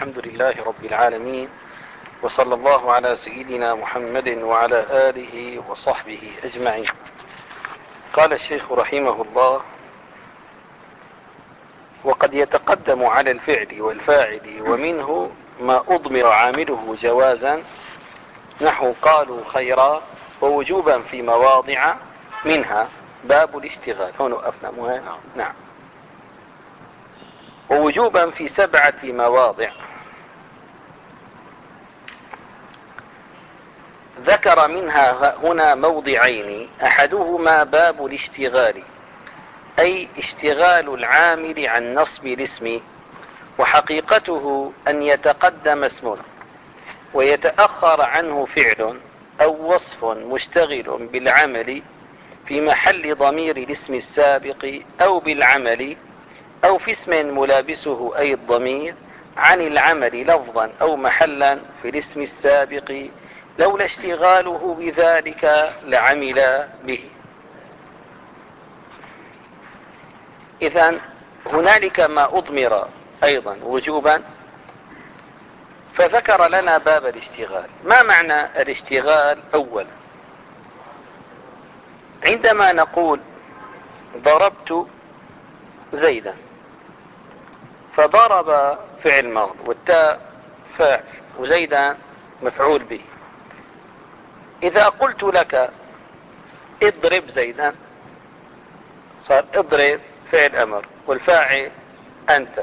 الحمد لله رب العالمين، وصلى الله على سيدنا محمد وعلى آله وصحبه أجمعين. قال الشيخ رحمه الله: وقد يتقدم على الفعل والفاعل ومنه ما أضمر عامله جوازا، نحو قالوا خيرا، ووجوبا في مواضع منها باب الاشتغال. هنا وقفنا. نعم. ووجوبا في 7 مواضع. ذكر منها هنا موضعين، أحدهما باب الاشتغال، أي اشتغال العامل عن نصب الاسم، وحقيقته أن يتقدم اسم ويتأخر عنه فعل أو وصف مشتغل بالعمل في محل ضمير الاسم السابق، أو بالعمل، أو في اسم ملابسه أي الضمير عن العمل لفظا أو محلا في الاسم السابق، لولا اشتغاله بذلك لعمل به. إذن هنالك ما أضمر أيضا وجوبا، فذكر لنا باب الاشتغال. ما معنى الاشتغال؟ أولا، عندما نقول ضربت زيدا، فضرب فعل ماض والتاء فاعل وزيدا مفعول به. إذا قلت لك اضرب زيدا، صار اضرب فعل أمر والفاعل أنت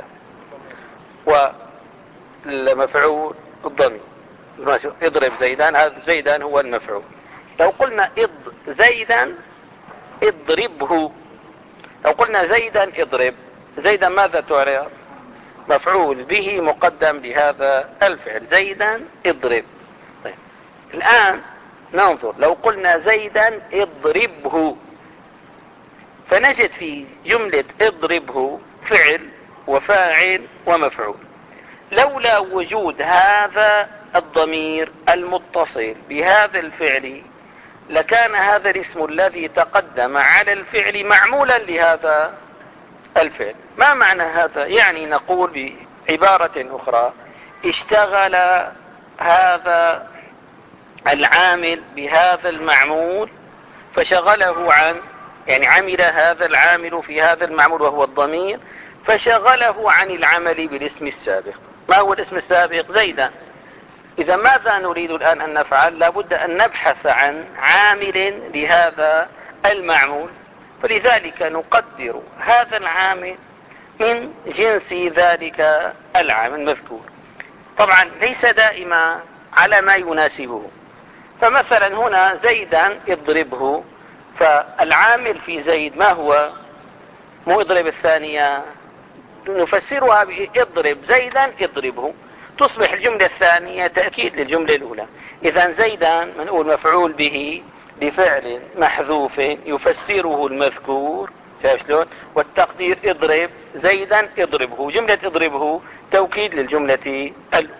والمفعول الضمير. اضرب زيدا، هذا زيدا هو المفعول. لو قلنا زيدا اضربه، لو قلنا زيدا اضرب، زيدا ماذا تعرف؟ مفعول به مقدم لهذا الفعل، زيدا اضرب. طيب الآن ننظر، لو قلنا زيدا اضربه، فنجد في جملة اضربه فعل وفاعل ومفعول. لولا وجود هذا الضمير المتصل بهذا الفعل لكان هذا الاسم الذي تقدم على الفعل معمولا لهذا الفعل. ما معنى هذا؟ يعني نقول بعبارة أخرى: اشتغل هذا العامل بهذا المعمول فشغله عن، يعني عمل هذا العامل في هذا المعمول وهو الضمير، فشغله عن العمل بالاسم السابق. ما هو الاسم السابق؟ زيدا. إذا ماذا نريد الآن أن نفعل؟ لابد أن نبحث عن عامل لهذا المعمول، فلذلك نقدر هذا العامل من جنس ذلك العامل المذكور. طبعا ليس دائما على ما يناسبه. فمثلا هنا زيدا اضربه، فالعامل في زيد ما هو؟ مو اضرب الثانية، نفسرها باضرب زيدا اضربه، تصبح الجملة الثانية تأكيد للجملة الأولى. إذا زيدا منقول مفعول به بفعل محذوف يفسره المذكور، شايف شلون؟ والتقدير اضرب زيدا اضربه، جملة اضربه توكيد للجملة الأولى.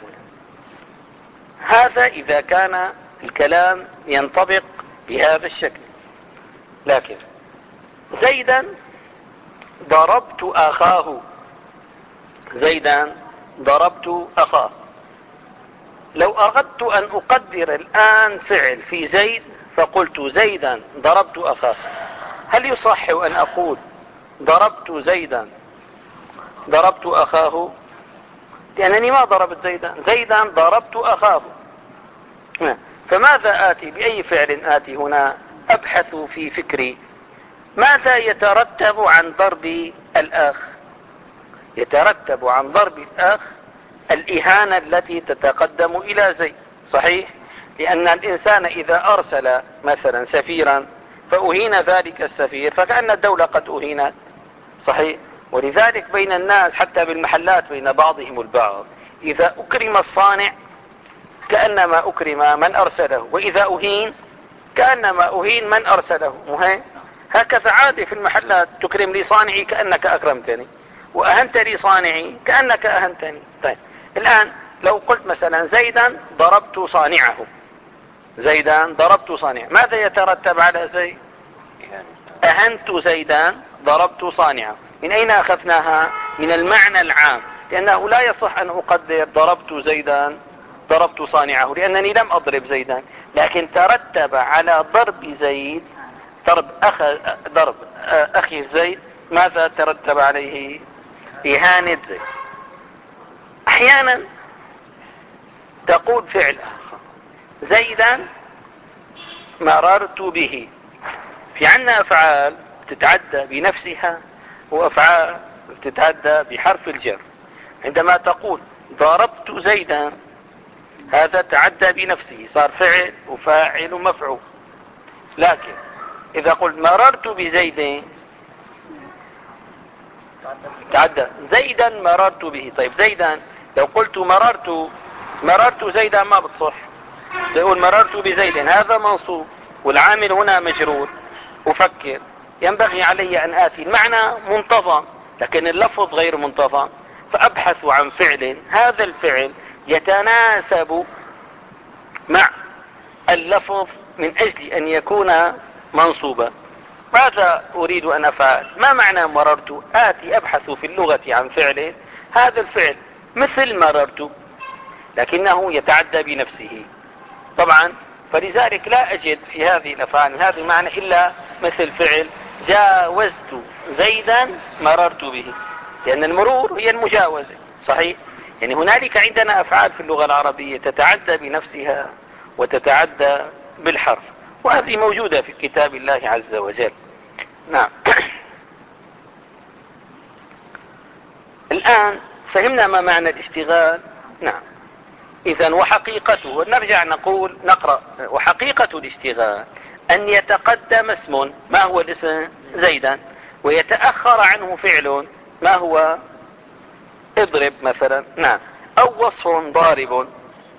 هذا إذا كان الكلام ينطبق بهذا الشكل. لكن زيدا ضربت أخاه، زيدا ضربت أخاه، لو أردت أن أقدر الآن فعل في زيد فقلت زيدا ضربت أخاه، هل يصح أن أقول ضربت زيدا ضربت أخاه؟ لأنني ما ضربت زيدا، زيدا ضربت أخاه. فماذا آتي؟ بأي فعل آتي هنا؟ أبحث في فكري ماذا يترتب عن ضرب الأخ. يترتب عن ضرب الأخ الإهانة التي تتقدم إلى زيد، صحيح؟ لأن الإنسان إذا أرسل مثلا سفيرا فأهين ذلك السفير فكأن الدولة قد أهينت، صحيح؟ ولذلك بين الناس حتى بالمحلات بين بعضهم البعض، إذا أكرم الصانع كأنما أكرم من أرسله، وإذا أهين كأنما أهين من أرسله. مهم هكذا عادي في المحلات، تكرم لي صانعي كأنك أكرمتني، وأهنت لي صانعي كأنك أهنتني. طيب الآن لو قلت مثلا زيدا ضربت صانعه، زيدا ضربت صانعه، ماذا يترتب على زيد؟ أهنت زيدا ضربت صانعه. من أين أخذناها؟ من المعنى العام. لأنه لا يصح أن أقدر ضربت زيدا ضربت صانعه، لأنني لم أضرب زيدا، لكن ترتب على ضرب زيد ضرب أخي زيد، ماذا ترتب عليه؟ إهانة زيد. أحيانا تقول فعل آخر زيدا مررت به. في عنا أفعال تتعدى بنفسها وأفعال تتعدى بحرف الجر. عندما تقول ضربت زيدا هذا تعدى بنفسه، صار فعل وفاعل ومفعول. لكن إذا قلت مررت بزيد تعدى زيدا مررت به. طيب زيدا لو قلت مررت زيدا ما بتصح، تقول مررت بزيد هذا منصوب والعامل هنا مجرور. أفكر ينبغي علي أن آتي المعنى منتظم، لكن اللفظ غير منتظم، فأبحث عن فعل هذا الفعل يتناسب مع اللفظ من أجل أن يكون منصوبا. ماذا أريد أن أفعل؟ ما معنى مررت؟ آتي أبحث في اللغة عن فعل، هذا الفعل مثل مررت لكنه يتعدى بنفسه طبعا، فلذلك لا أجد في هذه الأفعال هذه المعنى إلا مثل فعل جاوزت زيدا مررت به، لأن المرور هي المجاوزة. صحيح؟ يعني هنالك عندنا أفعال في اللغة العربية تتعدى بنفسها وتتعدى بالحرف، وهذه موجودة في كتاب الله عز وجل. نعم. الآن فهمنا ما معنى الاشتغال. نعم. إذن وحقيقته، نرجع نقرأ وحقيقة الاشتغال أن يتقدم اسم، ما هو الاسم؟ زيدا، ويتأخر عنه فعل، ما هو؟ اضرب مثلا. نعم. أو وصف ضارب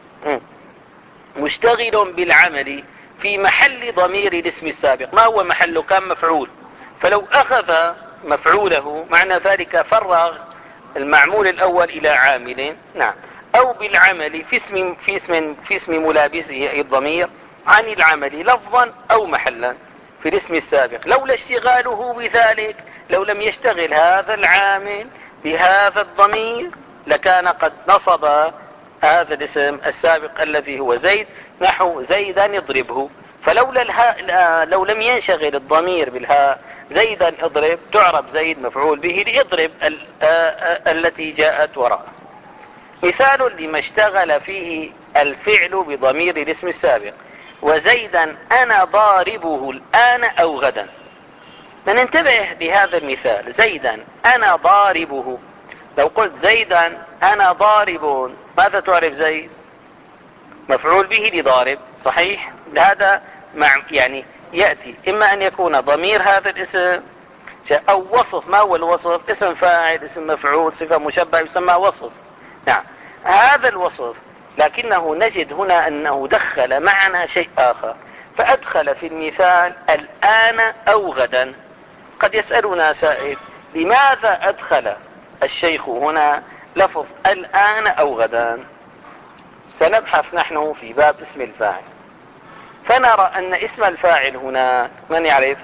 مشتغل بالعمل في محل ضمير الاسم السابق، ما هو محله؟ كان مفعول، فلو أخذ مفعوله معنى ذلك فرغ المعمول الأول إلى عامل. نعم. أو بالعمل في اسم ملابسه أي الضمير عن العمل لفظا أو محلا في الاسم السابق، لولا اشتغاله بذلك، لو لم يشتغل هذا العامل بهذا الضمير لكان قد نصب هذا الاسم السابق الذي هو زيد، نحو زيدا يضربه. فلولا لو لم ينشغل الضمير بالهاء زيدا اضرب، تعرب زيد مفعول به لإضرب التي جاءت وراءه. مثال لما اشتغل فيه الفعل بضمير الاسم السابق: وزيدا أنا ضاربه الآن أو غدا. ننتبه لهذا المثال، زيدا أنا ضاربه. لو قلت زيدا أنا ضارب، ماذا تعرف زيد؟ مفعول به لضارب. صحيح؟ هذا يعني يأتي إما أن يكون ضمير هذا الاسم أو وصف. ما هو الوصف؟ اسم فاعل، اسم مفعول، صفة مشبهة، يسمى وصف. نعم. هذا الوصف، لكنه نجد هنا أنه دخل معنا شيء آخر، فأدخل في المثال الآن أو غدا. قد يسألنا سائل: لماذا أدخل الشيخ هنا لفظ الآن أو غدا؟ سنبحث نحن في باب اسم الفاعل، فنرى أن اسم الفاعل هنا من يعرف؟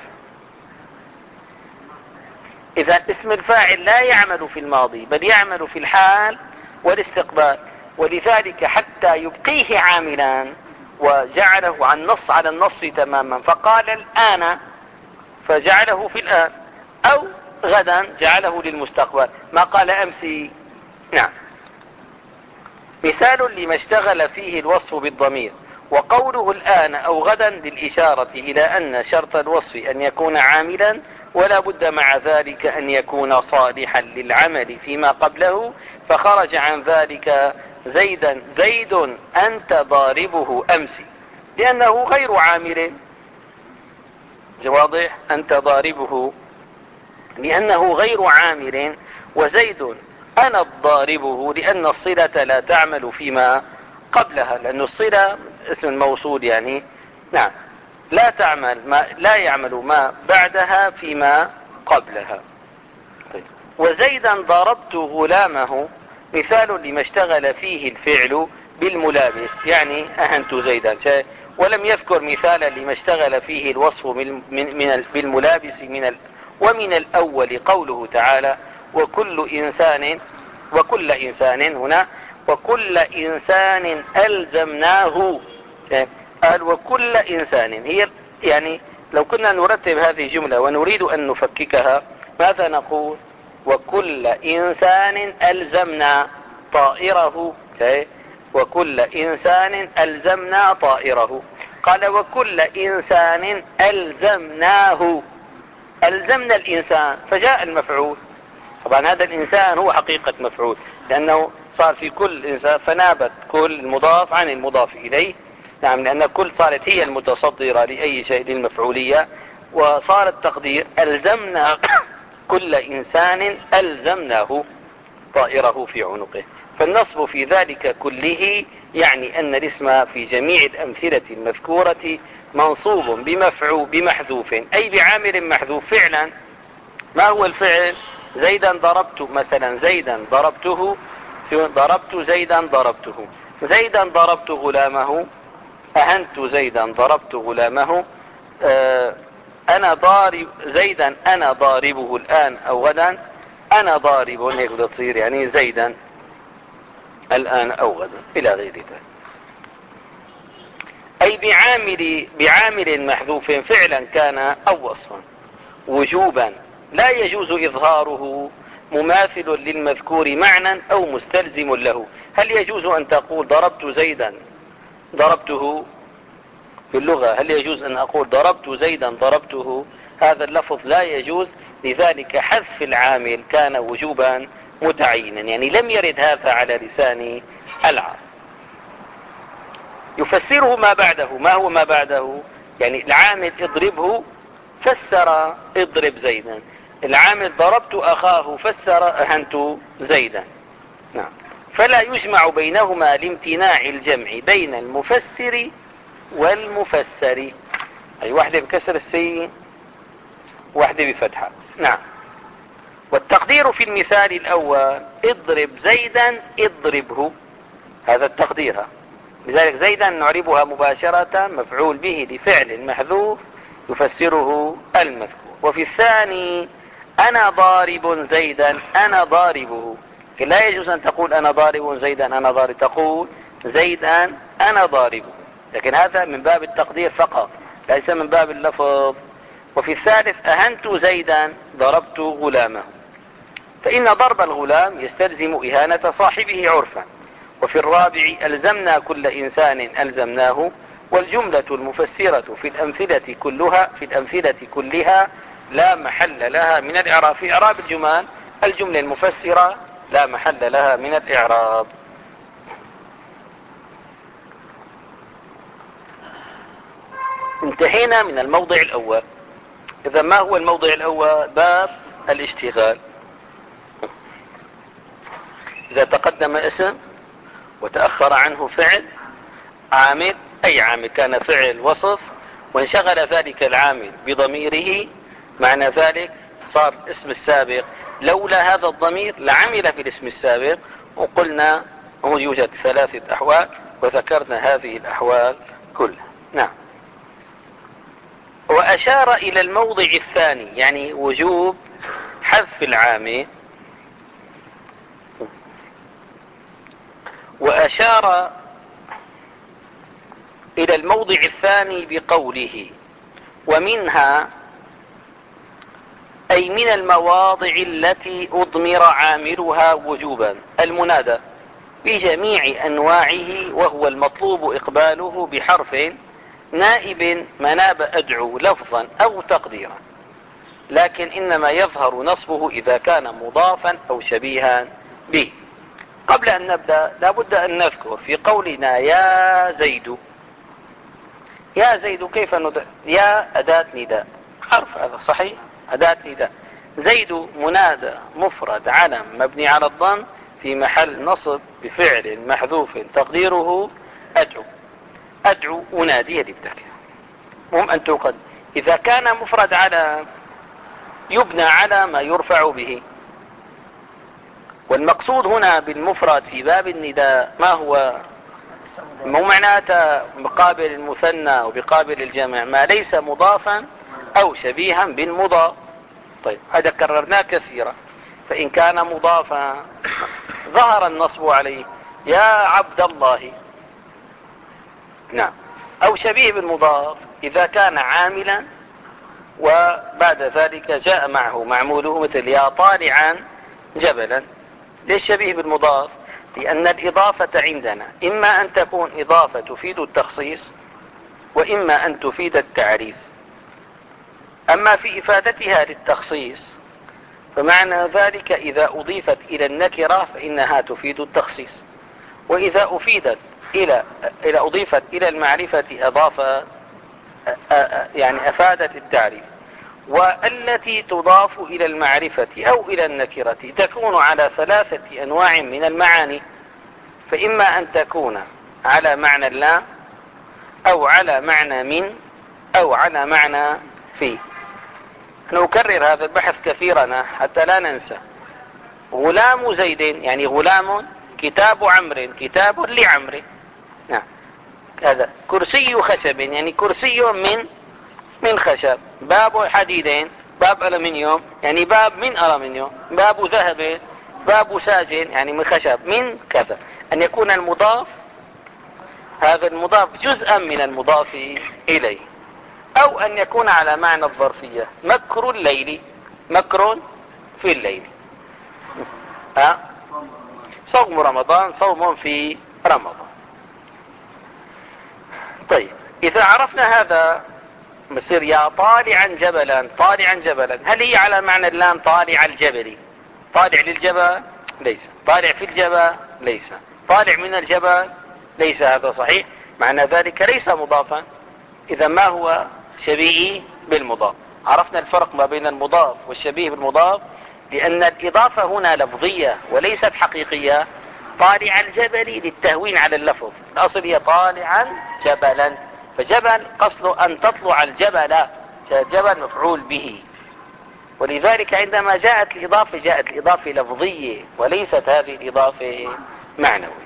إذا اسم الفاعل لا يعمل في الماضي بل يعمل في الحال والاستقبال، ولذلك حتى يبقيه عاملا وجعله على النص تماما، فقال الآن فجعله في الآن، أو غدا جعله للمستقبل، ما قال أمسي. نعم. مثال لما اشتغل فيه الوصف بالضمير: وقوله الآن أو غدا للإشارة إلى أن شرط الوصف أن يكون عاملا، ولا بد مع ذلك أن يكون صالحا للعمل فيما قبله، فخرج عن ذلك زيد أنت ضاربه أمس، لأنه غير عامل. واضح؟ أنت ضاربه لأنه غير عامل، وزيد أنا ضاربه لأن الصلة لا تعمل فيما قبلها، لأن الصلة اسم الموصول يعني. نعم. لا يعمل ما بعدها فيما قبلها. طيب. وزيدا ضربت غلامه مثال لما اشتغل فيه الفعل بالملابس، يعني أهنت زيدا، ولم يذكر مثالا لما اشتغل فيه الوصف بالملابس ومن الأول قوله تعالى: وكل إنسان وكل إنسان هنا، وكل إنسان ألزمناه. قال وكل إنسان، هي يعني لو كنا نرتب هذه الجملة ونريد أن نفككها ماذا نقول؟ وكل إنسان ألزمنا طائره، وكل إنسان ألزمنا طائره. قال وكل إنسان ألزمناه، ألزمنا الإنسان فجاء المفعول. طبعا هذا الإنسان هو حقيقة مفعول، لأنه صار في كل إنسان، فنابت كل المضاف عن المضاف إليه. نعم، لأن كل صارت هي المتصدرة لأي شيء للمفعولية، وصار التقدير ألزمنا كل إنسان ألزمناه طائره في عنقه. فالنصب في ذلك كله يعني أن الاسم في جميع الأمثلة المذكورة منصوب بمحذوف، أي بعامل محذوف فعلا. ما هو الفعل؟ زيدا ضربت مثلا، زيدا ضربته، ضربت زيدا ضربته، زيدا ضربت غلامه، أهنت زيدا ضربت غلامه، أنا ضارب زيدا، أنا ضاربه الآن أو غدا، أنا ضارب، هيك بدها تصير يعني زيدا الآن أو غدا إلى غير ذلك. أي بعامل محذوف فعلا كان أو وصفا وجوبا لا يجوز إظهاره مماثل للمذكور معنى أو مستلزم له. هل يجوز أن تقول ضربت زيدا ضربته في اللغة؟ هل يجوز أن أقول ضربت زيدا ضربته؟ هذا اللفظ لا يجوز. لذلك حذف العامل كان وجوبا متعينا، يعني لم يرد هذا على لسان العرب. يفسره ما بعده. ما هو ما بعده؟ يعني العامل اضربه فسر اضرب زيدا، العامل ضربت أخاه فسر أهنت زيدا. نعم. فلا يجمع بينهما لامتناع الجمع بين المفسر والمفسر. أي واحدة بكسر السين، واحدة بفتحة. نعم. والتقدير في المثال الأول اضرب زيدا اضربه، هذا التقدير. لذلك زيدا نعربها مباشرة مفعول به لفعل محذوف يفسره المذكور. وفي الثاني أنا ضارب زيدا أنا ضاربه، لا يجوز أن تقول أنا ضارب زيدا أنا ضارب، تقول زيدا أنا ضاربه، لكن هذا من باب التقدير فقط ليس من باب اللفظ. وفي الثالث أهنت زيدا ضربت غلامه، فإن ضرب الغلام يستلزم إهانة صاحبه عرفا. وفي الرابع ألزمنا كل إنسان ألزمناه، والجملة المفسرة في الأمثلة كلها لا محل لها من الإعراب. في إعراب الجملة المفسرة لا محل لها من الإعراب. انتهينا من الموضع الأول. إذا ما هو الموضع الأول؟ باب الاشتغال. إذا تقدم اسم وتأخر عنه فعل عامل، أي عامل كان فعل وصف، وانشغل ذلك العامل بضميره، معنى ذلك صار اسم السابق لولا هذا الضمير لعمل في الاسم السابق. وقلنا هو يوجد 3 أحوال وذكرنا هذه الأحوال كلها. نعم. وأشار إلى الموضع الثاني يعني وجوب حذف العامل، وأشار إلى الموضع الثاني بقوله ومنها، أي من المواضع التي أضمر عاملها وجوبا المنادى بجميع أنواعه، وهو المطلوب إقباله بحرف نائب مناب أدعو لفظا أو تقديرا، لكن إنما يظهر نصبه إذا كان مضافا أو شبيها به. قبل أن نبدأ لابد أن نذكر في قولنا يا زيد، يا زيد كيف نداء؟ يا أداة نداء، حرف هذا صحيح، أداة نداء. زيد منادى مفرد علم مبني على الضم في محل نصب بفعل محذوف تقديره أدعو. أدعو أنادي للذكر، مهم أن توقد. إذا كان مفرد علم يبنى على ما يرفع به. والمقصود هنا بالمفرد في باب النداء ما هو؟ مو معناته بقابل المثنى وبقابل الجمع ما ليس مضافا أو شبيها بالمضاف. طيب هذا كررناه كثيرا. فإن كان مضافا ظهر النصب عليه يا عبد الله. نعم. أو شبيه بالمضاف إذا كان عاملا وبعد ذلك جاء معه معموله، مثل يا طالعا جبلا. ليش شبيه بالمضاف؟ لأن الإضافة عندنا إما أن تكون إضافة تفيد التخصيص وإما أن تفيد التعريف. أما في إفادتها للتخصيص فمعنى ذلك إذا أضيفت إلى النكرة فإنها تفيد التخصيص، وإذا أضيفت إلى المعرفة يعني أفادت التعريف. والتي تضاف إلى المعرفة أو إلى النكرة تكون على 3 أنواع من المعاني، فإما أن تكون على معنى لا، أو على معنى من، أو على معنى في. نكرر هذا البحث كثيرا حتى لا ننسى. غلام زيد يعني غلام، كتاب عمرو كتاب لعمرو. نعم. هذا كرسي خشب يعني كرسي من خشب. باب حديد باب ألمنيوم يعني باب من ألمنيوم. باب ذهب باب ساج يعني من خشب من كذا. أن يكون المضاف، هذا المضاف جزءا من المضاف إليه، أو أن يكون على معنى الظرفية. مكر الليل، مكر في الليل. صوم رمضان صوم في رمضان. طيب إذا عرفنا هذا مصير يا طالعا جبلا، طالعا جبلا. هل هي على معنى اللام طالع الجبل؟ طالع للجبل ليس، طالع في الجبل ليس، طالع من الجبل ليس. هذا صحيح، معنى ذلك ليس مضافا. إذا ما هو شبيه بالمضاف؟ عرفنا الفرق ما بين المضاف والشبيه بالمضاف، لأن الإضافة هنا لفظية وليست حقيقية. طالع الجبل للتهوين على اللفظ، الأصل هي طالعا جبلا، فجبل قصد أن تطلع الجبل، جبل مفعول به. ولذلك عندما جاءت الإضافة لفظية وليست هذه الإضافة معنوية.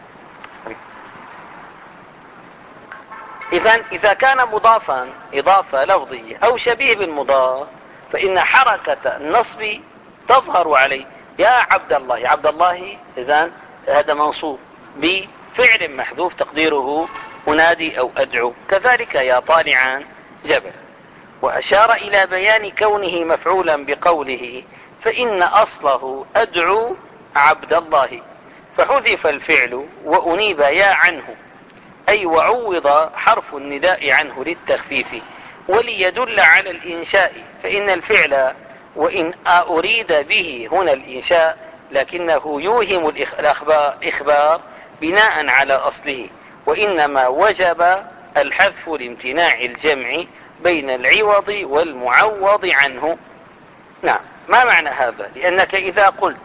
إذا كان مضافا إضافة لفظية أو شبيه بالمضاف فإن حركة النصب تظهر عليه. يا عبد الله، يا عبد الله إذن هذا منصوب بفعل محذوف تقديره أنادي أو أدعو. كذلك يا طالعا جبل. وأشار إلى بيان كونه مفعولا بقوله فإن أصله أدعو عبد الله، فحذف الفعل وأنيب يا عنه، أي وعوض حرف النداء عنه للتخفيف وليدل على الإنشاء، فإن الفعل وإن أريد به هنا الإنشاء لكنه يوهم الإخبار بناء على أصله، وإنما وجب الحذف لامتناع الجمع بين العوض والمعوض عنه. نعم. ما معنى هذا؟ لأنك إذا قلت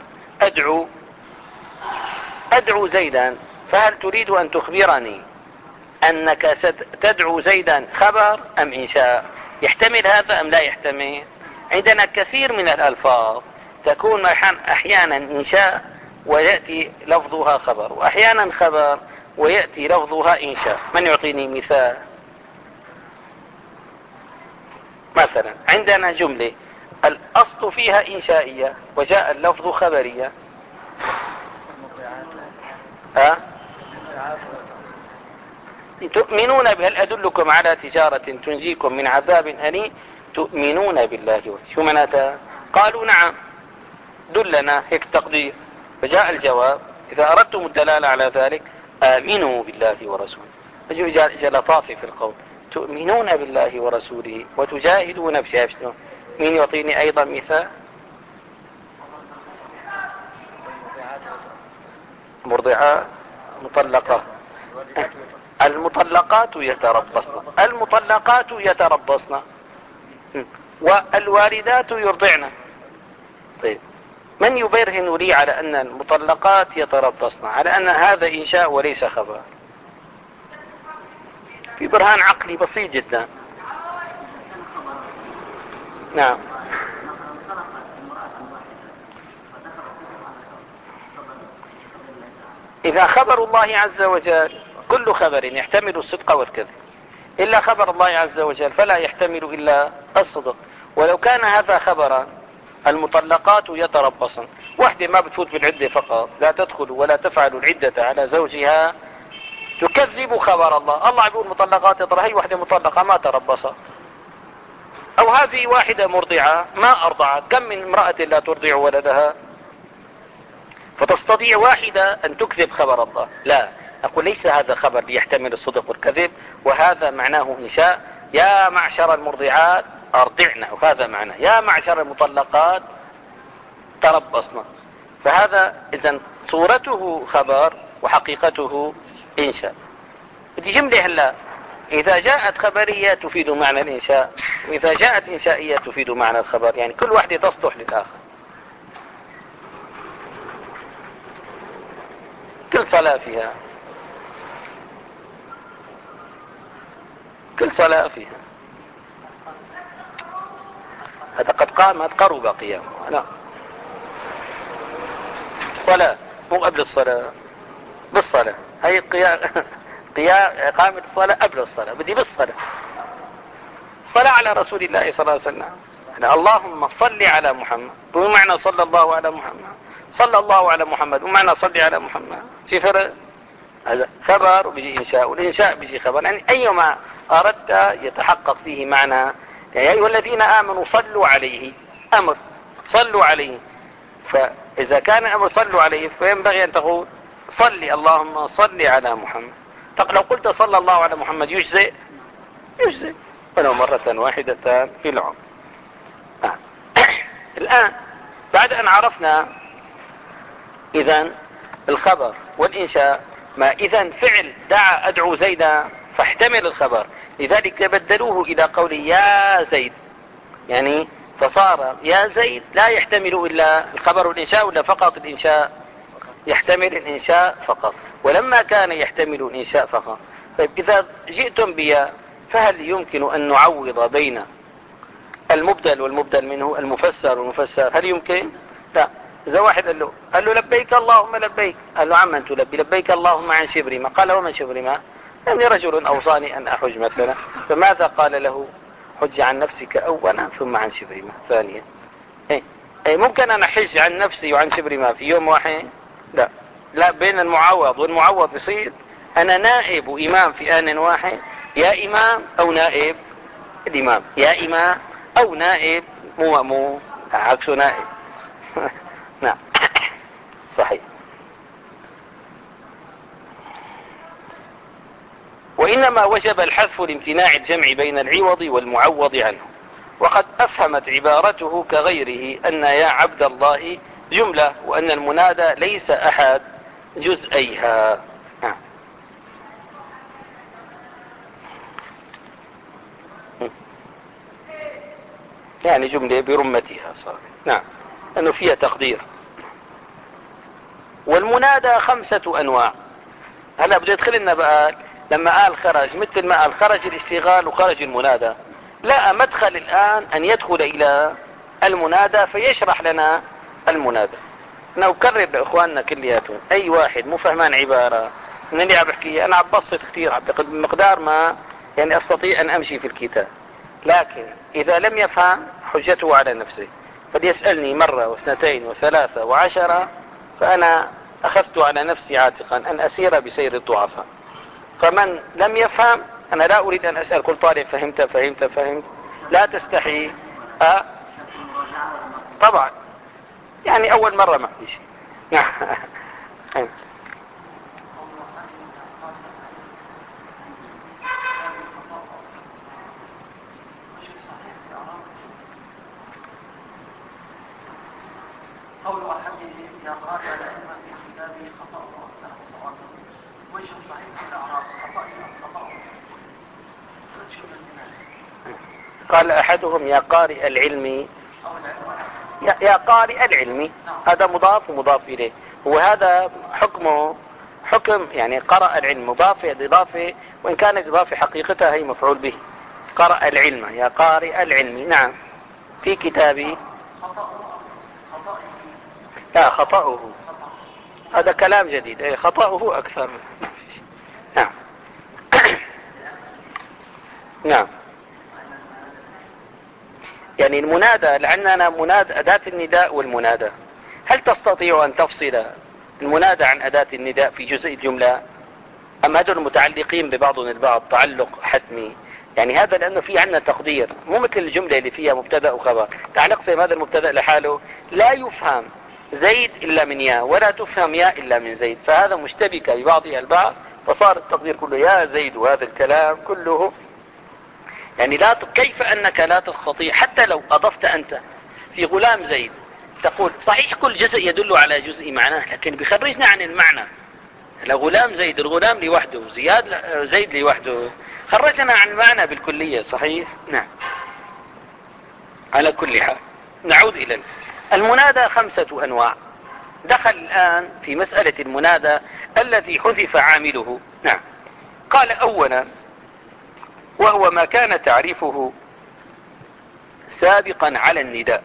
أدعو زيدا، فهل تريد أن تخبرني أنك ستدعو زيدا خبر أم إنشاء؟ يحتمل هذا أم لا يحتمل؟ عندنا كثير من الألفاظ تكون أحيانا إنشاء ويأتي لفظها خبر، وأحيانا خبر ويأتي لفظها إنشاء. من يعطيني مثال؟ مثلا عندنا جملة الأصل فيها إنشائية وجاء اللفظ خبرية. تؤمنون بهل أدلكم على تجارة تنجيكم من عذاب أليم تؤمنون بالله. شو معناتها؟ قالوا نعم دلنا، هيك تقدير. فجاء الجواب إذا أردتم الدلالة على ذلك آمنوا بالله ورسوله. فجاء لطافة في القول، تؤمنون بالله ورسوله وتجاهدون في سبيله. مين يعطيني أيضا مثال؟ مرضعات، مطلقات. المطلقات يتربصن والوالدات يرضعن. طيب من يبرهن لي على أن المطلقات يتربصن على أن هذا إنشاء وليس خبر؟ في برهان عقلي بسيط جدا. نعم. إذا خبر الله عز وجل كل خبر يحتمل الصدق والكذب، إلا خبر الله عز وجل فلا يحتمل إلا الصدق. ولو كان هذا خبرا المطلقات يتربصن واحدة ما بتفوت بالعدة فقط، لا تدخل ولا تفعل العدة على زوجها، تكذب خبر الله. الله يقول مطلقات، ترى هي واحدة مطلقة ما تربصت، او هذه واحدة مرضعة ما ارضعت. كم من امرأة لا ترضع ولدها، فتستطيع واحدة ان تكذب خبر الله. لا، اقول ليس هذا خبر ليحتمل الصدق والكذب، وهذا معناه انشاء. يا معشر المرضعات ارضعنا، وهذا معناه يا معشر المطلقات تربصنا. فهذا اذا صورته خبر وحقيقته انشاء. بدي جملة هلا، اذا جاءت خبرية تفيد معنى الانشاء، واذا جاءت انشائية تفيد معنى الخبر، يعني كل واحدة تصلح للاخر. كل صلاة فيها، كل صلاة فيها. هذا قد قامت قرب قيامه. لا، الصلاة مو قبل الصلاة، بالصلاة. هي قامت الصلاة قبل الصلاة، بدي بالصلاة. صلاة على رسول الله صلى الله عليه وسلم، يعني اللهم صل على محمد، ومعنى صلى الله على محمد. صلى الله على محمد ومعنى صل على محمد، في فرق. هذا خبر وبيجي إنشاء، والإنشاء بيجي خبر. يعني أيما أردت يتحقق فيه معنى. يعني يا أيها الذين آمنوا صلوا عليه، أمر صلوا عليه. فإذا كان أمر صلوا عليه فينبغي أن تقول صلي، اللهم صل على محمد. لو قلت صلى الله على محمد يجزئ، يجزئ ولو مرة واحدة في العمر. الآن بعد أن عرفنا إذن الخبر والإنشاء، ما إذن فعل دعا أدعو زيدا فاحتمل الخبر، لذلك بدلوه إلى قول يا زيد، يعني فصار يا زيد لا يحتمل إلا الخبر والإنشاء، ولا فقط الإنشاء؟ يحتمل الإنشاء فقط. ولما كان يحتمل الإنشاء فقط، طيب إذا جئتم بيا فهل يمكن أن نعوض بين المبدل والمبدل منه، المفسر والمفسر؟ هل يمكن؟ لا. إذا واحد قال له لبيك اللهم لبيك، قال له عمن تلبي؟ لبيك اللهم عن شبرمة. قال ومن شبرمة؟ يعني رجل أوصاني أن أحج مثلا. فماذا قال له؟ حج عن نفسك أولا ثم عن شبرمة ثانيا. أي ممكن أن أحج عن نفسي وعن شبرمة في يوم واحد؟ لا. لا، بين المعوض والمعوض يصير أنا نائب وإمام في آن واحد، يا إمام أو نائب الإمام، يا إمام أو نائب مو مأموم، عكسه نائب. نعم صحيح. وإنما وجب الحذف لامتناع الجمع بين العوض والمعوض عنه. وقد أفهمت عبارته كغيره أن يا عبد الله جملة، وأن المنادى ليس أحد جزئيها. يعني جملة برمتها صار. نعم، لأنه فيها تقدير. والمنادى 5 أنواع. هلا بده يدخل لنا بقى لما قال خرج، مثل ما قال خرج الاشتغال وخرج المنادى، لا مدخل الآن أن يدخل إلى المنادى فيشرح لنا المنادى. أنا أكرر لإخواننا كلياتهم، أي واحد مو فهمان عبارة من اللي عم بحكيه، أنا عم بسط كثير بمقدار ما يعني أستطيع أن أمشي في الكتاب، لكن إذا لم يفهم حجته على نفسه، فليسألني مرة واثنتين وثلاثة وعشرة، فأنا أخذت على نفسي عاتقا أن أسير بسير الضعفاء. فمن لم يفهم، أنا لا أريد أن أسأل كل طالب فهمت فهمت فهمت، لا تستحي. طبعا يعني أول مرة ما في شيء. قول أحدهم يا قارئ العلم في كتابه خطأ وأخطأ صوابه، وجه صحيح في الأعراب خطأ. قال أحدهم يا قارئ العلم، يا قارئ العلم، هذا مضاف ومضاف إليه، وهذا حكمه حكم يعني قرأ العلم، مضاف إضافة، وإن كانت إضافة حقيقتها هي مفعول به. قرأ العلم، يا قارئ العلم. نعم، في كتابي لا خطأه، هذا كلام جديد. خطأه أكثر. نعم. نعم، يعني المنادى لأننا منادى أداة النداء والمنادى. هل تستطيع أن تفصل المنادى عن أداة النداء في جزء الجملة، أم هذول متعلقين ببعضهم البعض تعلق حتمي؟ يعني هذا لأنه في عندنا تقدير، مو مثل الجملة اللي فيها مبتدأ وخبر. تعال نقسم هذا المبتدأ لحاله، لا يفهم زيد إلا من يا، ولا تفهم يا إلا من زيد، فهذا مشتبك ببعضها البعض، فصار التقدير كله يا زيد، وهذا الكلام كله يعني كيف أنك لا تستطيع حتى لو أضفت أنت في غلام زيد تقول صحيح كل جزء يدل على جزء معناه، لكن بيخرجنا عن المعنى. غلام زيد، الغلام لوحده، زيد لوحده، خرجنا عن المعنى بالكلية. صحيح؟ نعم. على كل حال نعود إلى المنادى. 5 أنواع. دخل الآن في مسألة المنادى الذي حذف عامله. نعم. قال أولا: وهو ما كان تعريفه سابقا على النداء.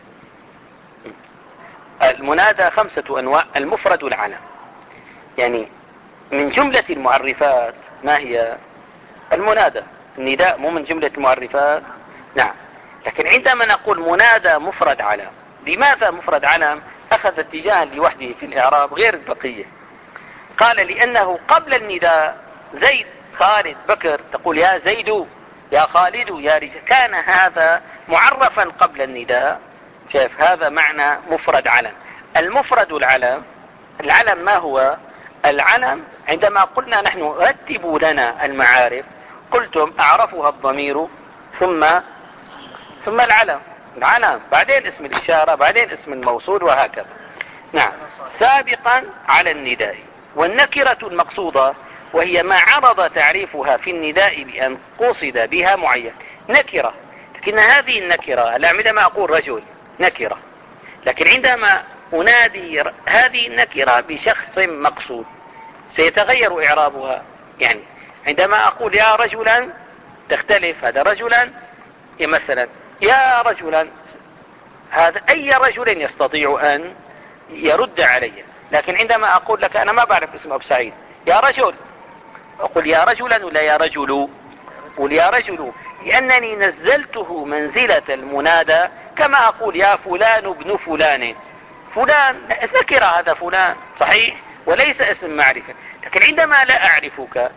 المنادى 5 أنواع: المفرد والعلم. يعني من جملة المعرفات ما هي؟ المنادى. النداء مو من جملة المعرفات؟ نعم. لكن عندما نقول منادى مفرد علم، لماذا مفرد علم أخذ اتجاها لوحده في الإعراب غير البقية؟ قال لأنه قبل النداء زيد، خالد، بكر، تقول يا زيد، يا خالد، يا رجال، كان هذا معرفا قبل النداء. شايف؟ هذا معنى مفرد علم. المفرد العلم. العلم ما هو؟ العلم عندما قلنا نحن رتبوا لنا المعارف، قلتم أعرفها الضمير ثم العلم، بعدين اسم الإشارة، بعدين اسم الموصول، وهكذا. نعم. سابقا على النداء. والنكرة المقصودة وهي ما عرض تعريفها في النداء بأن قصد بها معين. نكرة، لكن هذه النكرة عندما أقول رجل نكرة، لكن عندما أنادي هذه النكرة بشخص مقصود سيتغير إعرابها. يعني عندما أقول يا رجلا تختلف. هذا رجلا مثلا، يا رجلا، هذا أي رجل يستطيع أن يرد علي. لكن عندما أقول لك أنا ما بعرف اسم أبو سعيد، يا رجل، أقول يا رجلا ولا يا رجل؟ قل يا رجل، لأنني نزلته منزلة المنادى، كما أقول يا فلان ابن فلان. فلان نكرة، هذا فلان صحيح وليس اسم معرفة. لكن عندما لا أعرفك،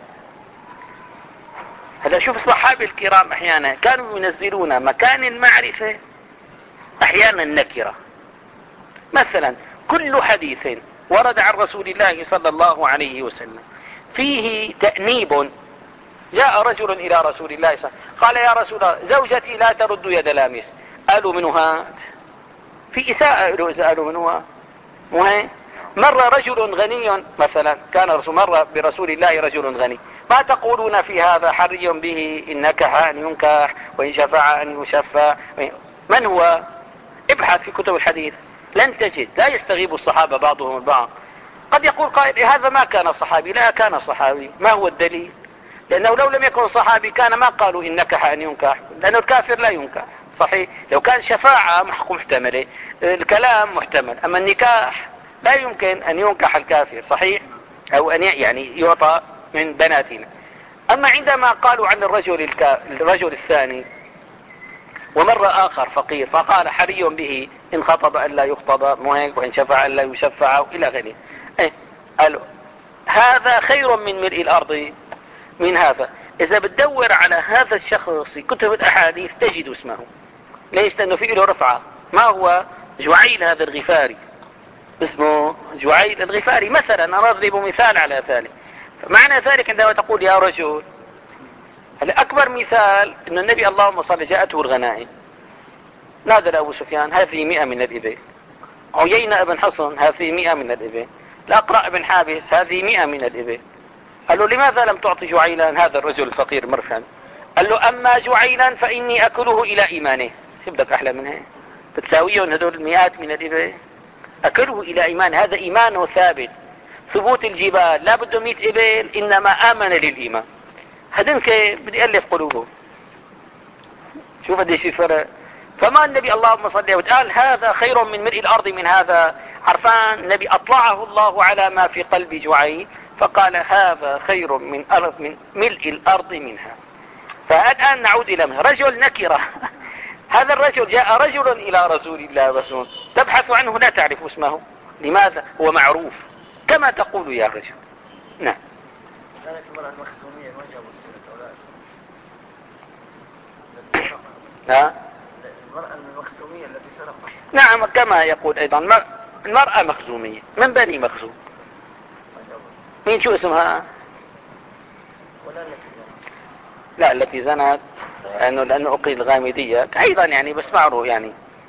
هذا شوف الصحابة الكرام أحيانا كانوا ينزلون مكان المعرفة أحيانا النكرة. مثلا كل حديث ورد عن رسول الله صلى الله عليه وسلم فيه تأنيب. جاء رجل إلى رسول الله صلى الله عليه وسلم قال يا رسول الله زوجتي لا ترد يد لامس، قالوا منها في إساءة إذا قالوا منها مهم. مر رجل غني مثلا، كان مر برسول الله رجل غني، ما تقولون في هذا؟ حري به إن نكح أن ينكح وإن شفع أن يشفع. من هو؟ ابحث في كتب الحديث لن تجد، لا يستغيب الصحابة بعضهم البعض. قد يقول قائل هذا ما كان صحابي. لا، كان صحابي. ما هو الدليل؟ لأنه لو لم يكن صحابي كان ما قالوا إن نكح أن ينكح، لأنه الكافر لا ينكح. صحيح؟ لو كان شفاعة محتملة، الكلام محتمل، أما النكاح لا يمكن أن ينكح الكافر. صحيح؟ أو أن يعني يعطى من بناتنا. أما عندما قالوا عن الرجل الثاني ومر آخر فقير فقال حري به إن خطب أن لا يخطب مهيك، وإن شفع أن لا يشفع، إلى غيره. قالوا هذا خير من ملء الأرض من هذا. إذا بتدور على هذا الشخص في كتب الأحاديث تجد اسمه. ليش؟ لأنه فيه له رفعة. ما هو؟ جعيل هذا الغفاري، اسمه جعيل الغفاري مثلا. أنا أضرب مثال على ذلك. فمعنى ذلك عندما تقول يا رجل، الأكبر مثال أن النبي اللهم صل جاءته الغنائم، نادى أبو سفيان هذه 100 من الإبل، عيينة ابن حصن هذه 100 من الإبل، الأقرأ بن حابس هذه 100 من الإبل. قال له لماذا لم تعطي جعيلا هذا الرجل الفقير مرفا؟ قال له أما جعيلا فإني أكله إلى إيمانه. شو بدك أحلى منها؟ بتساويهم هذول 100 من الإبل؟ أكله إلى إيمان، هذا إيمانه ثابت. ثبوت الجبال لا بده 100 إبل، إنما آمن للإيمان. هدنك بدي ألف قلوبه. شوف قديش الفرق. فما النبي اللهم صل عليه قال هذا خير من ملء الأرض من هذا؟ عرفان النبي أطلعه الله على ما في قلب جعيل فقال هذا خير من ملء الأرض منها. فالآن نعود إلى رجل نكرة. هذا الرجل جاء رجل إلى رسول الله رسول تبحث عنه لا تعرف اسمه. لماذا؟ هو معروف كما تقول يا رجل. نعم. كانت المرأة المخزومية ما جابوا سيرة ها؟ المرأة المخزومية التي سرقت. نعم كما يقول أيضا المرأة مخزومية من بني مخزوم. مين شو اسمها؟ ولا التي لا التي زنت لأنه أقيل الغامدية أيضا يعني بس معروف يعني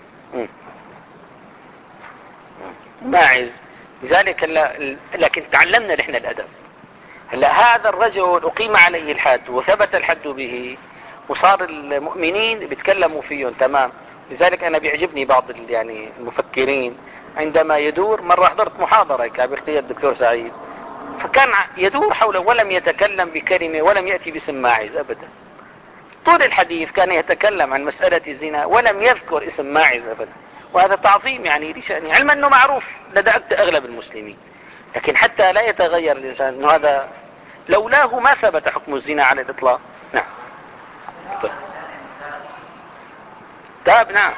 ماعز. لذلك لكن تعلمنا نحن الأدب. هلا هذا الرجل أقيم عليه الحد وثبت الحد به وصار المؤمنين بيتكلموا فيه تمام. لذلك أنا بيعجبني بعض يعني المفكرين عندما يدور. مرة حضرت محاضرة كان بقيادة الدكتور سعيد فكان يدور حوله ولم يتكلم بكلمة ولم يأتي باسم ماعز أبدا. طول الحديث كان يتكلم عن مسألة الزنا ولم يذكر اسم ماعز أبدا. وهذا تعظيم يعني لشأنه علما أنه معروف لدى أغلب المسلمين. لكن حتى لا يتغير الإنسان أنه هذا لولاه ما ثبت حكم الزنا على الإطلاق. نعم. تاب. نعم.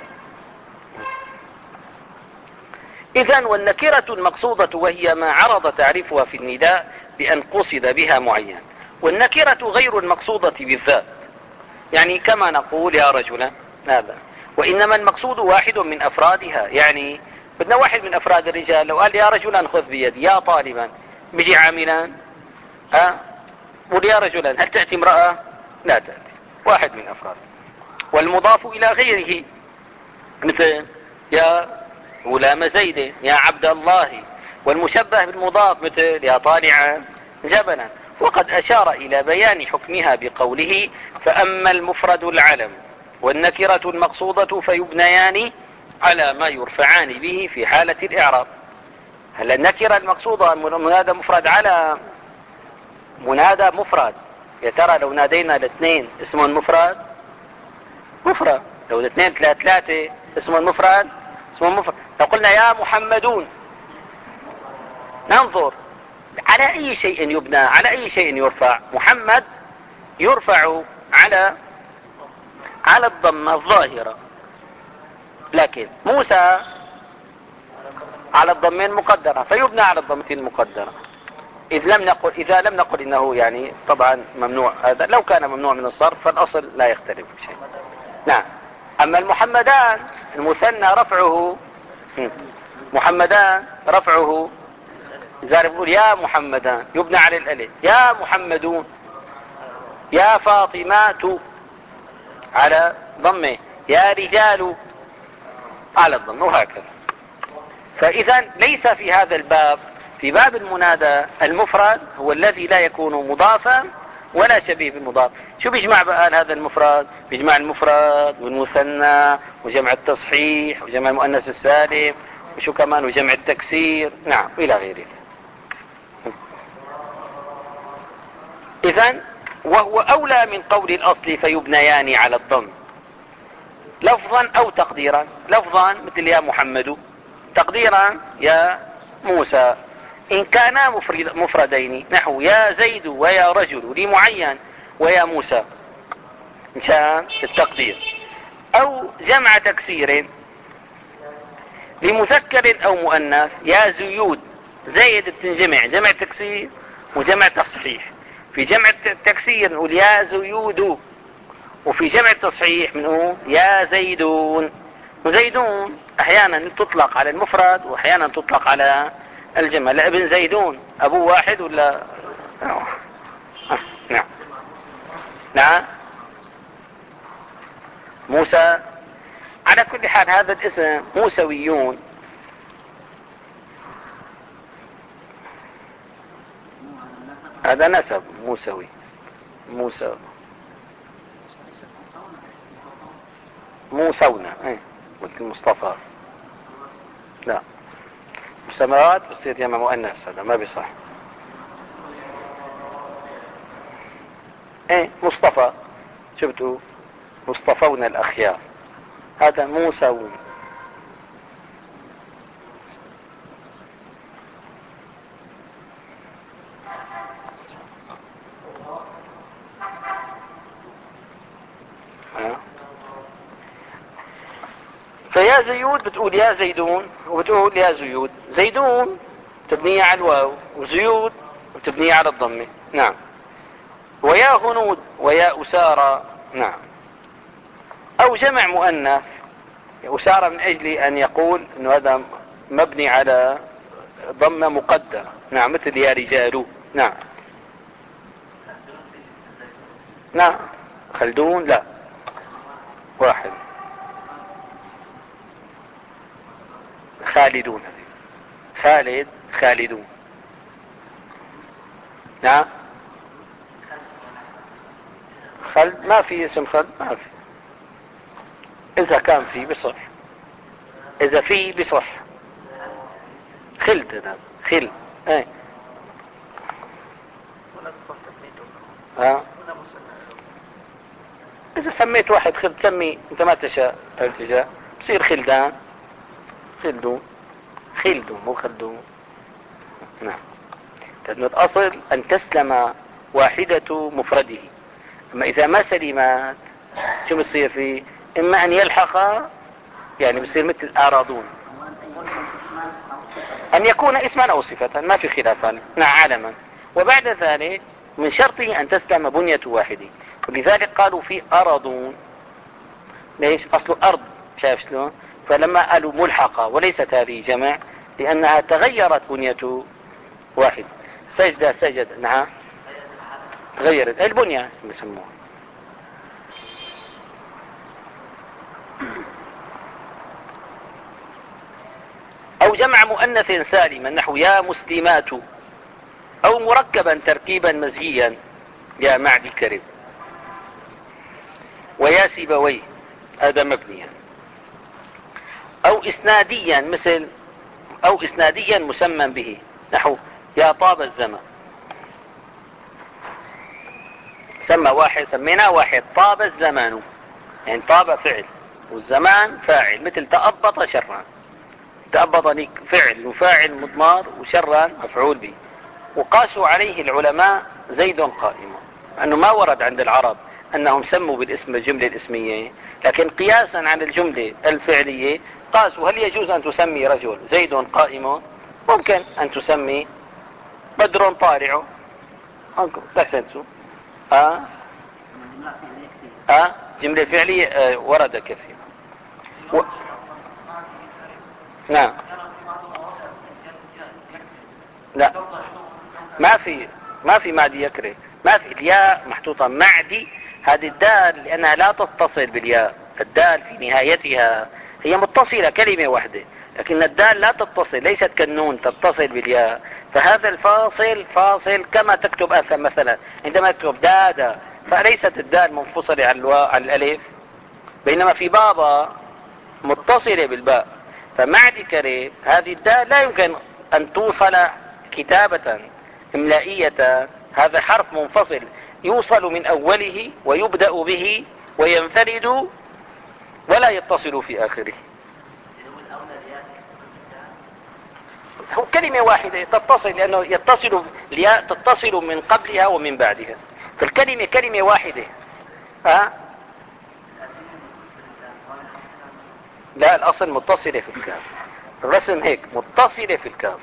إذن والنكرة المقصودة وهي ما عرض تعريفها في النداء بأن قصد بها معين. والنكرة غير المقصودة بالذات يعني كما نقول يا رجلا هذا. وإنما المقصود واحد من أفرادها يعني بدنا واحد من أفراد الرجال. لو قال يا رجلا خذ بيدي يا طالبا بيجي عاملا قل يا رجلا هل تأتي امرأة؟ لا تأتي. واحد من أفراد. والمضاف إلى غيره مثل يا غلام زيد يا عبد الله. والمشبه بالمضاف مثل يا طالعا جبلا. وقد أشار إلى بيان حكمها بقوله فأما المفرد العلم والنكرة المقصودة فيبنيان على ما يرفعان به في حالة الإعراب. هل النكرة المقصودة منادى مفرد على منادى مفرد. يا ترى لو نادينا الاثنين اسمه المفرد مفرد. لو الاثنين ثلاثة اسمه المفرد اسمه مفرد. لو قلنا يا محمدون ننظر على أي شيء يبنى على أي شيء يرفع. محمد يرفع على الضمة الظاهرة لكن موسى على الضمة المقدرة فيبنى على الضمة المقدرة. إذا لم نقل إنه يعني طبعا ممنوع. هذا لو كان ممنوع من الصرف فالأصل لا يختلف بشيء. نعم. أما المحمدان المثنى رفعه محمدان رفعه إذا نقول يا محمدان يبنى على الألف. يا محمدون يا فاطمات على ضمه. يا رجال على الضمه وهكذا. فإذا ليس في هذا الباب في باب المنادى المفرد هو الذي لا يكون مضافا ولا شبيه بالمضاف. شو بيجمع بقى هذا المفرد؟ بيجمع المفرد والمثنى وجمع التصحيح وجمع المؤنث السالم وشو كمان وجمع التكسير. نعم إلى غيره. إذن وهو أولى من قول الأصل فيبنيان على الضم لفظا أو تقديرا. لفظا مثل يا محمد. تقديرا يا موسى. إن كانا مفردين نحو يا زيد ويا رجل لمعين ويا موسى مشان التقدير. أو جمع تكسير لمذكر أو مؤنث. يا زيود زيد بتنجمع جمع تكسير وجمع تصحيح. في جمع التكسير نقول يا زيود وفي جمع التصحيح بنقول يا زيدون. وزيدون احيانا تطلق على المفرد واحيانا تطلق على الجمع. لا ابن زيدون ابوه واحد ولا نعم. نعم موسى. على كل حال هذا الاسم موسويون هذا نسب موسوي. موسى موسونا قلت المصطفى. لا مسموات بصير جمع مؤنث هذا ما بيصح. مصطفى شفتوا مصطفون الأخيار هذا موسوون. فيا زيود بتقول يا زيدون، وبتقول يا زيود. زيدون تبنية على الواو، وزيود تبنية على الضمة. نعم. ويا هنود ويا أسارى. نعم. أو جمع مؤنث أسارى من أجل أن يقول أنه هذا مبني على ضمة مقدرة. نعم، مثل يا رجال. نعم. نعم. خلدون لا، واحد. خالدون، خالد خالدون. نعم. خلد ما في اسم خلد، ما في. إذا كان في بصح، إذا في بصح. خلد. نعم. خلد. ايه. إذا سميت واحد خلد سمي أنت ما تشاء التجاه، بصير خلدان، خلدون، خلدون مو خلدون. نعم. لأن الأصل أن تسلم واحدة مفرده. أما إذا ما سلمت شو بصير فيه؟ إما أن يلحق، يعني بصير مثل أراضون، أن يكون اسما أو صفة، ما في خلاف. نعم. علما. وبعد ذلك من شرطه أن تسلم بنية واحدة، ولذلك قالوا في أراضون. ليش؟ أصل أرض، شايف شلون؟ فلما قالوا ملحقة وليست هذه جمع، لأنها تغيرت بنية واحد. سجدة سجد. نعم. تغيرت البنية بسموها. أو جمع مؤنث سالما نحو يا مسلمات، أو مركبا تركيبا مزجيا يا معدي كرب، ويا سيبويه، هذا مبنيا. أو إسناديا مثل أو إسناديا مسمى به نحو يا طاب الزمن. سمى واحد، سمينا واحد طاب الزمان، يعني طاب فعل والزمان فاعل، مثل تأبط شرا. تأبط فعل وفاعل مضمار، وشرا مفعول به. وقاسوا عليه العلماء زيد قائم، أنه ما ورد عند العرب أنهم سموا بالاسم الجملة الاسمية، لكن قياسا عن الجملة الفعلية قاسوا هل يجوز أن تسمي رجل زيد قائم؟ ممكن أن تسمي بدر طالع. تحسنتوا. جملة فعلية ورد كثير. نعم. لا، ما في معدي يكره، ما في. الياء محطوطة معدي، هذه الدال لأنها لا تتصل بالياء. الدال في نهايتها هي متصلة كلمة واحدة، لكن الدال لا تتصل، ليست كالنون تتصل بالياء. فهذا الفاصل فاصل، كما تكتب أثم مثلا عندما تكتب دادا، فليست الدال منفصلة عن الألف، بينما في بابا متصلة بالباء. فمعدي كريم هذه الدال لا يمكن أن توصل كتابة إملائية. هذا حرف منفصل يوصل من أوله ويبدأ به وينفرد ولا يتصل في آخره. هو كلمة واحدة تتصل، لأنه يتصل الياء تتصل من قبلها ومن بعدها، فالكلمة كلمة واحدة. لا، الأصل متصلة في الكاف، الرسم هيك متصلة في الكاف.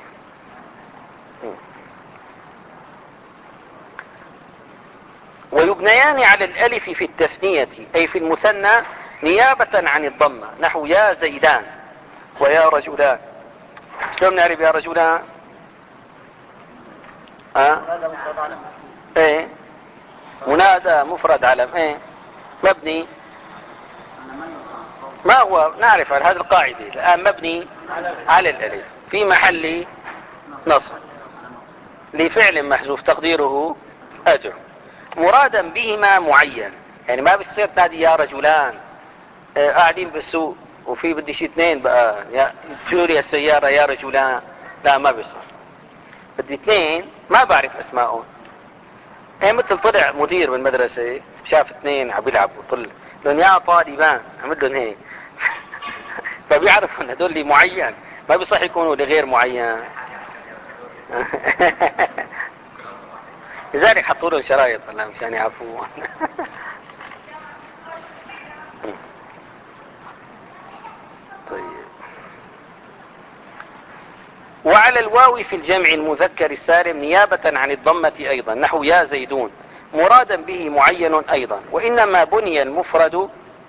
ويبنيان على الألف في التثنية أي في المثنى نيابة عن الضمة نحو يا زيدان ويا رجلان. شلون نعرف يا رجلان؟ ايه، منادى مفرد علم. ايه، مبني. ما هو نعرف على هذه القاعدة الآن، مبني على الألف في محل نصب لفعل محذوف تقديره أجر، مرادا بهما معين. يعني ما بتصير تنادي يا رجلان قاعدين بالسوق وفي بدي شي اثنين بقى يا جوري السيارة يا رجلان، لا ما بيصير. بدي اثنين ما بعرف اسمائهم. ايه، مثل طلع مدير من مدرسة شاف اثنين عم بيلعبوا، طلع لهم يا طالبان، عمل لهم هيك فبيعرفوا ان هدول لي معين، ما بيصح يكونوا لغير معين. لذلك حطوا له شرايط والله مشان يعرفوه. وعلى الواو في الجمع المذكر السالم نيابة عن الضمة أيضا، نحو يا زيدون، مرادا به معين أيضا. وإنما بني المفرد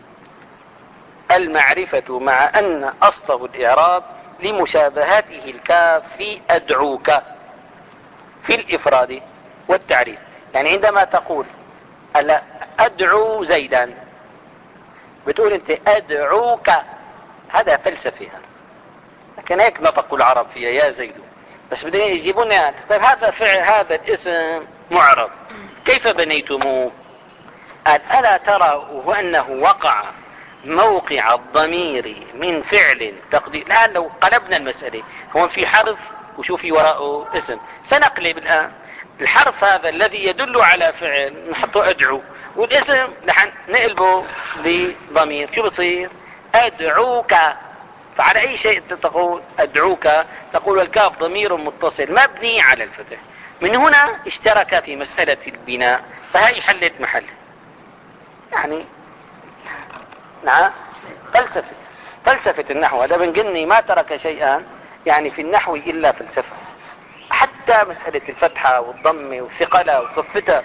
المعرفة مع أن أصله الإعراب لمشابهته الكاف في أدعوك في الإفراد والتعريف. يعني عندما تقول ألا أدعو زيدا، بتقول أنت أدعوك، هذا فلسفي، لكن هيك نطقوا العرب فيها يا زيد. بس بدهم يجيبون طيب هذا فعل، هذا الاسم معرب، كيف بنيتموه؟ قال ألا ترى وأنه وقع موقع الضمير من فعل تقدير. الآن لو قلبنا المسألة، هون في حرف وشو في وراءه اسم، سنقلب الآن الحرف هذا الذي يدل على فعل نحطه أدعو، والاسم نحن نقلبه بضمير، شو بصير؟ أدعوك. فعلى أي شيء تقول أدعوك؟ تقول الكاف ضمير متصل مبني على الفتح. من هنا اشترك في مسألة البناء، فهي حلت محل. يعني نعم فلسفة النحو. هذا بنقلني ما ترك شيئا يعني في النحو إلا فلسفة، حتى مسألة الفتحة والضمة والثقلة وخفتها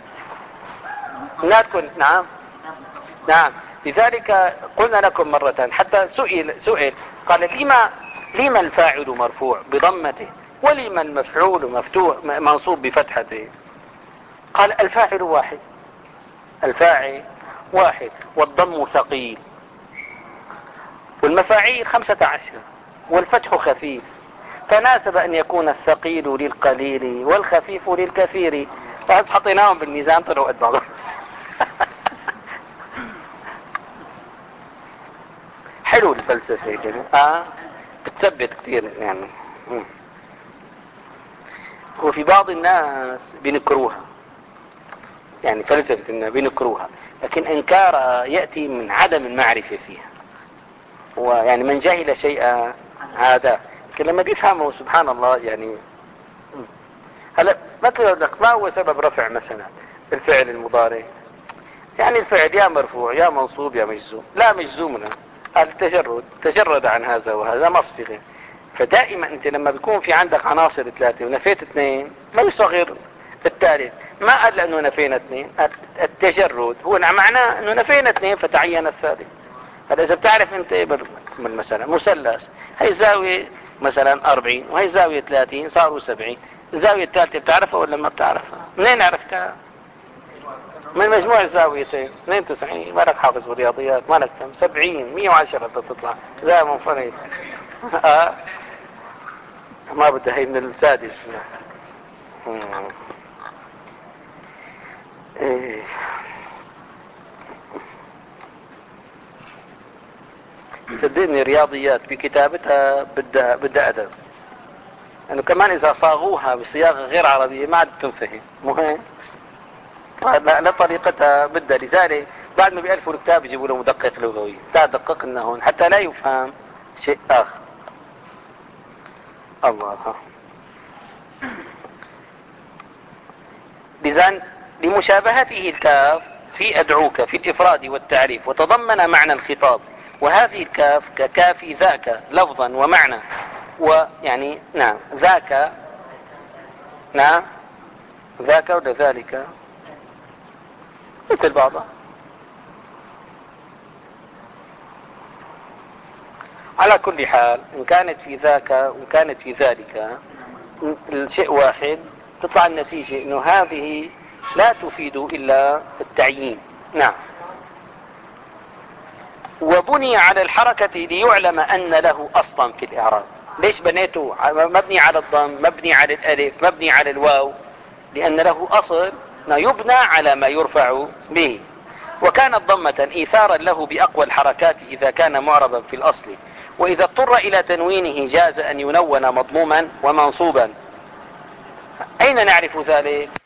لا تكون. نعم لذلك قلنا لكم مرة، حتى سئل قال لما الفاعل مرفوع بضمته ولما المفعول مفتوح منصوب بفتحته؟ قال الفاعل واحد والضم ثقيل، والمفاعيل 15 والفتح خفيف، فناسب أن يكون الثقيل للقليل والخفيف للكثير، فهذا حطيناهم بالميزان طلعوا قد بعضهم. حلو الفلسفة كده، بتثبت كثير يعني. وفي بعض الناس بينكروها، يعني فلسفة الناس بينكروها، لكن انكارها يأتي من عدم المعرفة فيها، ويعني من جهل شيئا هذا، لكن لما بيفهمه سبحان الله يعني. هلا مثل لك ما هو سبب رفع مثلا الفعل المضارع؟ يعني الفعل يا مرفوع يا منصوب يا مجزوم، لا مجزوم، التجرد تجرد عن هذا وهذا مصفغ. فدائما انت لما بيكون في عندك عناصر 3 ونفيت 2 ما يصغر الثالث، ما قال لانه نفينا 2، التجرد هو معناه انه نفينا 2 فتعين الثالث. هذا اذا بتعرف انت مثلا مثلث، هي زاوية مثلا 40 وهي زاوية 30 صاروا 70، الزاوية الثالثة بتعرفها ولا ما بتعرفها؟ منين عرفتها؟ من مجموع الزاويتين 92. ما لك حافظ بالرياضيات؟ ما لك 70 110 تطلع زي منفرد. ما بدها هي من السادس. إيه. صدقني رياضيات بكتابتها بدها أدب، لأنه كمان إذا صاغوها بصياغة غير عربية ما عاد تنفهم. مهم لا طريقتها بدها. لذلك بعد ما بيألفوا الكتاب يجيبوا له مدقق لغوي، دقق لنا هون حتى لا يفهم شيء آخر. الله. لذلك لمشابهته الكاف في أدعوك في الإفراد والتعريف، وتضمن معنى الخطاب، وهذه الكاف ككاف ذاك لفظا ومعنى، ويعني نعم ذاك، نعم ذاك ولا ذلك مثل بعضها. على كل حال إن كانت في ذاك وإن كانت في ذلك الشيء واحد، تطلع النتيجة إنه هذه لا تفيد إلا التعيين. نعم. وبني على الحركة ليعلم أن له أصلا في الإعراب. ليش بنيته مبني على الضم، مبني على الألف، مبني على الواو؟ لأن له أصل يبنى على ما يرفع به. وكانت ضمة إيثارا له بأقوى الحركات إذا كان معربا في الأصل، وإذا اضطر إلى تنوينه جاز أن ينون مضموما ومنصوبا. أين نعرف ذلك؟